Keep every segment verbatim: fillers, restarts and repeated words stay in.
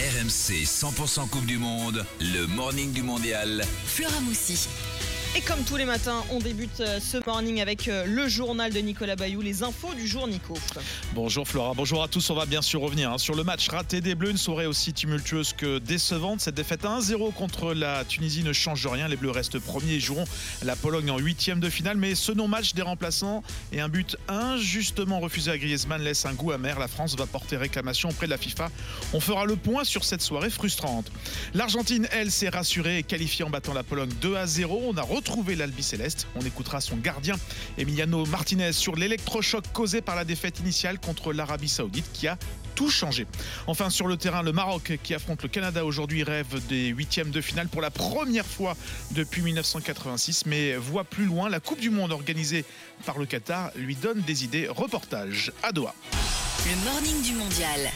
R M C cent pour cent Coupe du Monde, le morning du mondial. Flora Moussi. Et comme tous les matins, on débute ce morning avec le journal de Nicolas Bayou, les infos du jour, Nico. Bonjour Flora, bonjour à tous. On va bien sûr revenir hein, sur le match raté des Bleus, une soirée aussi tumultueuse que décevante. Cette défaite un zéro contre la Tunisie ne change rien. Les Bleus restent premiers et joueront la Pologne en huitième de finale. Mais ce non-match des remplaçants et un but injustement refusé à Griezmann laisse un goût amer. La France va porter réclamation auprès de la FIFA. On fera le point sur cette soirée frustrante. L'Argentine, elle, s'est rassurée et qualifiée en battant la Pologne deux à zéro. On a retrouvé l'Albi-Céleste. On écoutera son gardien Emiliano Martinez sur l'électrochoc causé par la défaite initiale contre l'Arabie Saoudite qui a tout changé. Enfin sur le terrain, le Maroc qui affronte le Canada aujourd'hui rêve des huitièmes de finale pour la première fois depuis dix-neuf cent quatre-vingt-six, mais voit plus loin. La Coupe du Monde organisée par le Qatar lui donne des idées. Reportage à Doha. Le morning du mondial.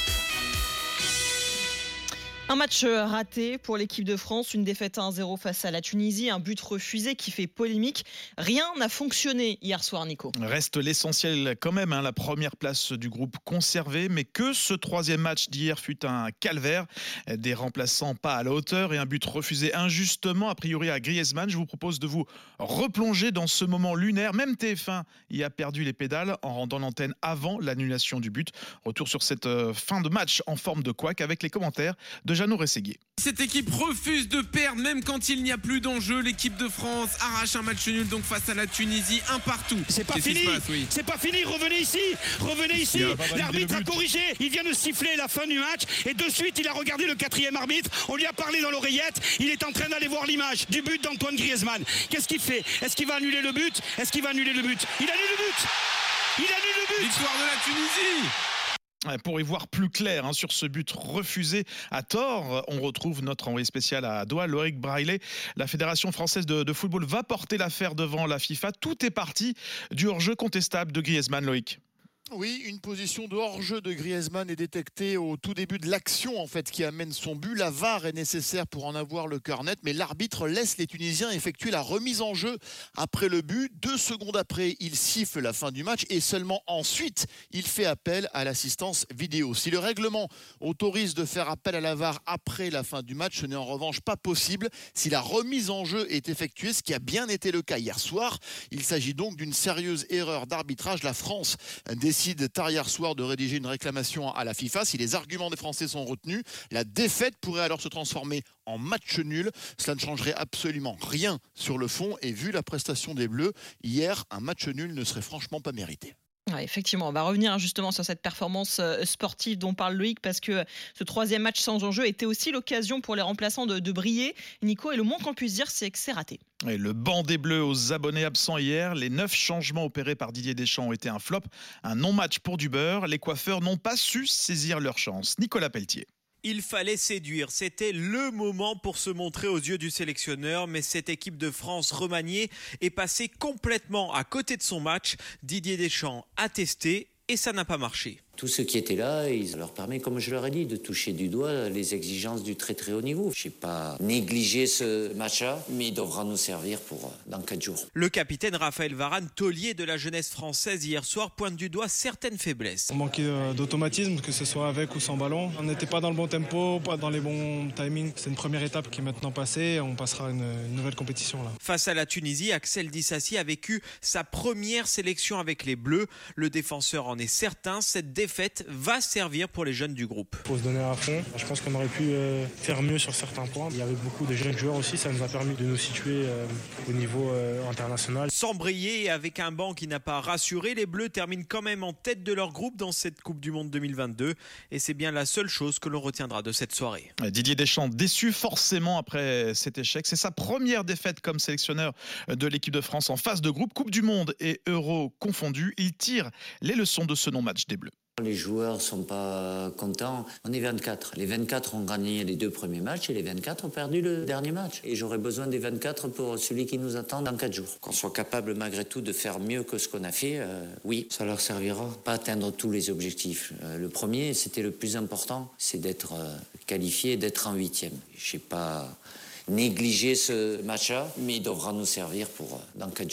Un match raté pour l'équipe de France, une défaite un zéro face à la Tunisie, un but refusé qui fait polémique. Rien n'a fonctionné hier soir, Nico. Reste l'essentiel quand même, hein, la première place du groupe conservée, mais que ce troisième match d'hier fut un calvaire. Des remplaçants pas à la hauteur et un but refusé injustement, a priori à Griezmann. Je vous propose de vous replonger dans ce moment lunaire. Même T F un y a perdu les pédales en rendant l'antenne avant l'annulation du but. Retour sur cette fin de match en forme de couac avec les commentaires de Jeannot Rességuier. Cette équipe refuse de perdre même quand il n'y a plus d'enjeu. L'équipe de France arrache un match nul donc face à la Tunisie, un partout. C'est pas fini, passe, oui. c'est pas fini, revenez ici, revenez ici. L'arbitre a corrigé, il vient de siffler la fin du match et de suite il a regardé le quatrième arbitre, on lui a parlé dans l'oreillette, il est en train d'aller voir l'image du but d'Antoine Griezmann. Qu'est-ce qu'il fait? Est-ce qu'il va annuler le but? Est-ce qu'il va annuler le but? Il annule le but. Il annule le but. Victoire de la Tunisie. Pour y voir plus clair hein, sur ce but refusé à tort, on retrouve notre envoyé spécial à Doha, Loïc Braillet. La Fédération française de, de football va porter l'affaire devant la FIFA. Tout est parti du hors-jeu contestable de Griezmann, Loïc. Oui, une position de hors-jeu de Griezmann est détectée au tout début de l'action en fait qui amène son but. La V A R est nécessaire pour en avoir le cœur net, mais l'arbitre laisse les Tunisiens effectuer la remise en jeu après le but. Deux secondes après, il siffle la fin du match et seulement ensuite, il fait appel à l'assistance vidéo. Si le règlement autorise de faire appel à la V A R après la fin du match, ce n'est en revanche pas possible si la remise en jeu est effectuée, ce qui a bien été le cas hier soir. Il s'agit donc d'une sérieuse erreur d'arbitrage. La France décide tard hier soir de rédiger une réclamation à la FIFA. Si les arguments des Français sont retenus, la défaite pourrait alors se transformer en match nul. Cela ne changerait absolument rien sur le fond et vu la prestation des Bleus, hier, un match nul ne serait franchement pas mérité. Ouais, effectivement, on va revenir justement sur cette performance sportive dont parle Loïc parce que ce troisième match sans enjeu était aussi l'occasion pour les remplaçants de, de briller. Nico, et le moins qu'on puisse dire, c'est que c'est raté. Et le banc des Bleus aux abonnés absents hier. Les neuf changements opérés par Didier Deschamps ont été un flop. Un non-match pour du beurre. Les coiffeurs n'ont pas su saisir leur chance. Nicolas Pelletier. Il fallait séduire, c'était le moment pour se montrer aux yeux du sélectionneur, mais cette équipe de France remaniée est passée complètement à côté de son match. Didier Deschamps a testé et ça n'a pas marché. Tous ceux qui étaient là, il leur permet, comme je leur ai dit, de toucher du doigt les exigences du très très haut niveau. Je n'ai pas négligé ce match-là, mais il devra nous servir pour dans quatre jours. Le capitaine Raphaël Varane, taulier de la jeunesse française hier soir, pointe du doigt certaines faiblesses. On manquait d'automatisme, que ce soit avec ou sans ballon. On n'était pas dans le bon tempo, pas dans les bons timings. C'est une première étape qui est maintenant passée. On passera à une, une nouvelle compétition là. Face à la Tunisie, Axel Dissassi a vécu sa première sélection avec les Bleus. Le défenseur en est certain. Cette défaite va servir pour les jeunes du groupe. Il faut se donner à fond. Je pense qu'on aurait pu euh, faire mieux sur certains points. Il y avait beaucoup de jeunes joueurs aussi. Ça nous a permis de nous situer euh, au niveau euh, international. Sans briller et avec un banc qui n'a pas rassuré, les Bleus terminent quand même en tête de leur groupe dans cette Coupe du Monde deux mille vingt-deux. Et c'est bien la seule chose que l'on retiendra de cette soirée. Didier Deschamps déçu forcément après cet échec. C'est sa première défaite comme sélectionneur de l'équipe de France en phase de groupe. Coupe du Monde et Euro confondus. Il tire les leçons de ce non-match des Bleus. Les joueurs ne sont pas contents. On est vingt-quatre. Les vingt-quatre ont gagné les deux premiers matchs et les vingt-quatre ont perdu le dernier match. Et j'aurais besoin des vingt-quatre pour celui qui nous attend dans quatre jours. Qu'on soit capable malgré tout de faire mieux que ce qu'on a fait, euh, oui, ça leur servira. Pas atteindre tous les objectifs. Euh, le premier, c'était le plus important, c'est d'être euh, qualifié, d'être en huitième. Je n'ai pas négligé ce match-là, mais il devra nous servir pour euh, dans quatre jours.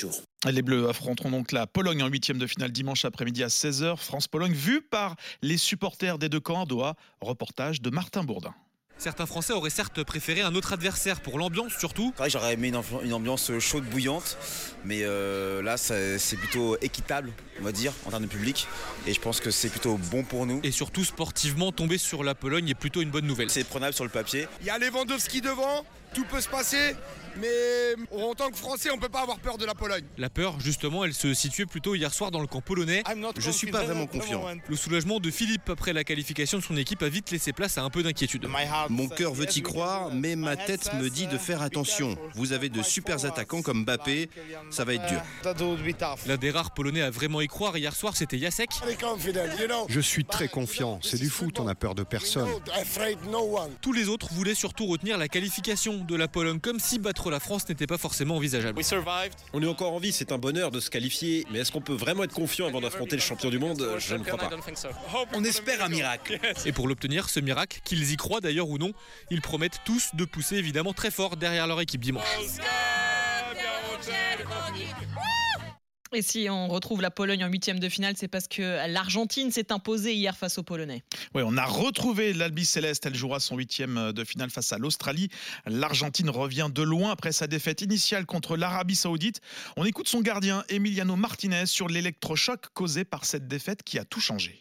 Les Bleus affronteront donc la Pologne en huitième de finale dimanche après-midi à seize heures. France-Pologne vue par les supporters des deux camps à Doha. Reportage de Martin Bourdin. Certains Français auraient certes préféré un autre adversaire pour l'ambiance surtout. Ouais, j'aurais aimé une, une ambiance chaude, bouillante, mais euh, là ça, c'est plutôt équitable, on va dire, en termes de public, et je pense que c'est plutôt bon pour nous. Et surtout sportivement, tomber sur la Pologne est plutôt une bonne nouvelle. C'est prenable sur le papier. Il y a Lewandowski devant, tout peut se passer, mais en tant que Français, on ne peut pas avoir peur de la Pologne. La peur, justement, elle se situait plutôt hier soir dans le camp polonais. Je ne suis pas vraiment confiant. Le soulagement de Philippe après la qualification de son équipe a vite laissé place à un peu d'inquiétude. Mon cœur veut y croire, mais ma tête me dit de faire attention. Vous avez de super attaquants comme Mbappé, ça va être dur. L'un des rares Polonais à vraiment y croire hier soir, c'était Jacek. Je suis très confiant, c'est du foot, on n'a peur de personne. Tous les autres voulaient surtout retenir la qualification de la Pologne, comme si battre la France n'était pas forcément envisageable. On est encore en vie, c'est un bonheur de se qualifier, mais est-ce qu'on peut vraiment être confiant avant d'affronter le champion du monde? Je ne crois pas. On espère un miracle. Et pour l'obtenir, ce miracle, qu'ils y croient d'ailleurs ou non, ils promettent tous de pousser évidemment très fort derrière leur équipe dimanche. Et si on retrouve la Pologne en huitième de finale, c'est parce que l'Argentine s'est imposée hier face aux Polonais. Oui, on a retrouvé l'Albi Céleste. Elle jouera son huitième de finale face à l'Australie. L'Argentine revient de loin après sa défaite initiale contre l'Arabie Saoudite. On écoute son gardien Emiliano Martinez sur l'électrochoc causé par cette défaite qui a tout changé.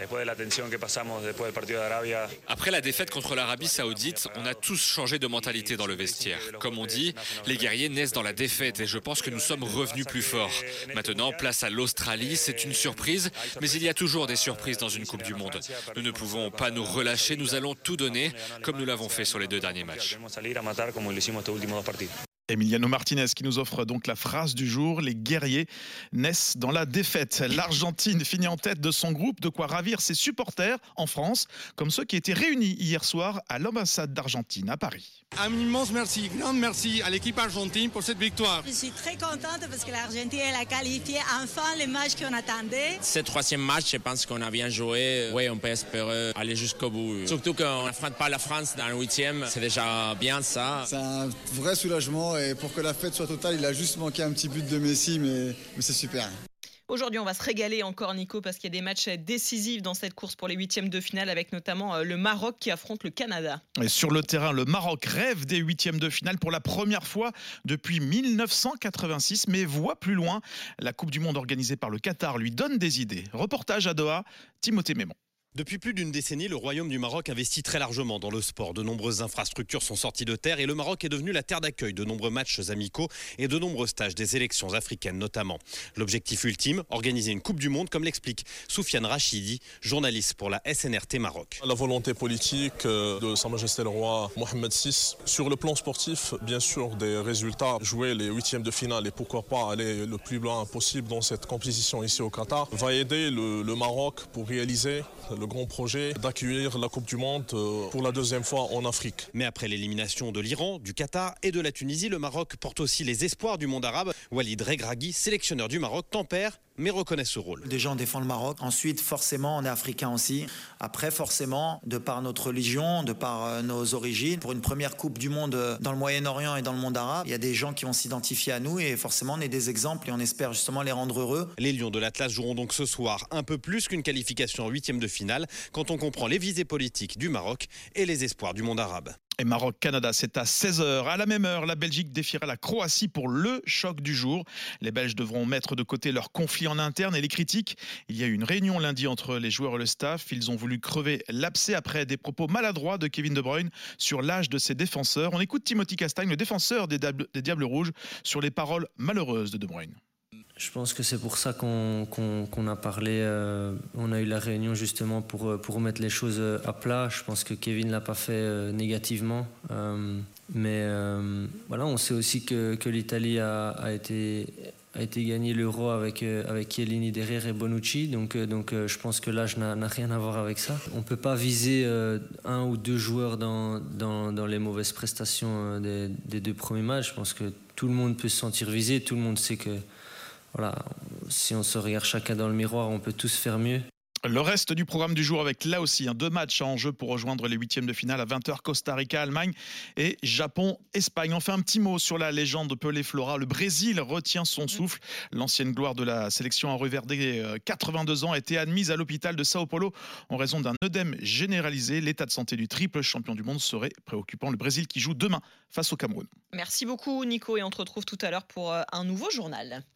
Après la défaite contre l'Arabie Saoudite, on a tous changé de mentalité dans le vestiaire. Comme on dit, les guerriers naissent dans la défaite et je pense que nous sommes revenus plus forts. Maintenant, place à l'Australie, c'est une surprise, mais il y a toujours des surprises dans une Coupe du Monde. Nous ne pouvons pas nous relâcher, nous allons tout donner comme nous l'avons fait sur les deux derniers matchs. Emiliano Martinez qui nous offre donc la phrase du jour: les guerriers naissent dans la défaite. L'Argentine finit en tête de son groupe, de quoi ravir ses supporters en France, comme ceux qui étaient réunis hier soir à l'ambassade d'Argentine à Paris. Un immense merci, grand merci à l'équipe argentine pour cette victoire. Je suis très contente parce que l'Argentine elle a qualifié enfin le match qu'on attendait. Ce troisième match, je pense qu'on a bien joué. Oui, on peut espérer aller jusqu'au bout. Surtout qu'on n'affronte pas la France dans le huitième, c'est déjà bien ça. C'est un vrai soulagement. Et pour que la fête soit totale, il a juste manqué un petit but de Messi, mais, mais c'est super. Aujourd'hui, on va se régaler encore, Nico, parce qu'il y a des matchs décisifs dans cette course pour les huitièmes de finale, avec notamment le Maroc qui affronte le Canada. Et sur le terrain, le Maroc rêve des huitièmes de finale pour la première fois depuis mille neuf cent quatre-vingt-six, mais voit plus loin. La Coupe du Monde organisée par le Qatar lui donne des idées. Reportage à Doha, Timothée Mémon. Depuis plus d'une décennie, le Royaume du Maroc investit très largement dans le sport. De nombreuses infrastructures sont sorties de terre et le Maroc est devenu la terre d'accueil de nombreux matchs amicaux et de nombreux stages des élections africaines notamment. L'objectif ultime, organiser une Coupe du Monde, comme l'explique Soufiane Rachidi, journaliste pour la S N R T Maroc. La volonté politique de Sa Majesté le Roi Mohamed six. Sur le plan sportif, bien sûr, des résultats, jouer les huitièmes de finale et pourquoi pas aller le plus loin possible dans cette compétition ici au Qatar, va aider le, le Maroc pour réaliser le grand projet d'accueillir la Coupe du Monde pour la deuxième fois en Afrique. Mais après l'élimination de l'Iran, du Qatar et de la Tunisie, le Maroc porte aussi les espoirs du monde arabe. Walid Regragui, sélectionneur du Maroc, tempère mais reconnaît ce rôle. Déjà, on défend le Maroc. Ensuite, forcément, on est africain aussi. Après, forcément, de par notre religion, de par nos origines, pour une première Coupe du Monde dans le Moyen-Orient et dans le monde arabe, il y a des gens qui vont s'identifier à nous et forcément, on est des exemples et on espère justement les rendre heureux. Les Lions de l'Atlas joueront donc ce soir un peu plus qu'une qualification en huitième de finale quand on comprend les visées politiques du Maroc et les espoirs du monde arabe. Et Maroc-Canada, c'est à seize heures. À la même heure, la Belgique défiera la Croatie pour le choc du jour. Les Belges devront mettre de côté leur conflit en interne et les critiques. Il y a eu une réunion lundi entre les joueurs et le staff. Ils ont voulu crever l'abcès après des propos maladroits de Kevin De Bruyne sur l'âge de ses défenseurs. On écoute Timothy Castagne, le défenseur des Diables, des Diables Rouges, sur les paroles malheureuses de De Bruyne. Je pense que c'est pour ça qu'on, qu'on, qu'on a parlé, euh, on a eu la réunion justement pour, pour remettre les choses à plat. Je pense que Kevin ne l'a pas fait euh, négativement. Euh, mais euh, voilà, on sait aussi que, que l'Italie a, a, été, a été gagné l'Euro avec, euh, avec Chiellini derrière et Bonucci. Donc, euh, donc euh, je pense que l'âge n'a, n'a rien à voir avec ça. On ne peut pas viser euh, un ou deux joueurs dans, dans, dans les mauvaises prestations euh, des, des deux premiers matchs. Je pense que tout le monde peut se sentir visé. Tout le monde sait que voilà, si on se regarde chacun dans le miroir, on peut tous faire mieux. Le reste du programme du jour avec là aussi hein, deux matchs en jeu pour rejoindre les huitièmes de finale à vingt heures, Costa Rica, Allemagne et Japon, Espagne. On fait un petit mot sur la légende de Pelé Flora. Le Brésil retient son souffle. L'ancienne gloire de la sélection en reverdé, quatre-vingt-deux ans, a été admise à l'hôpital de Sao Paulo en raison d'un œdème généralisé. L'état de santé du triple champion du monde serait préoccupant. Le Brésil qui joue demain face au Cameroun. Merci beaucoup Nico et on te retrouve tout à l'heure pour un nouveau journal.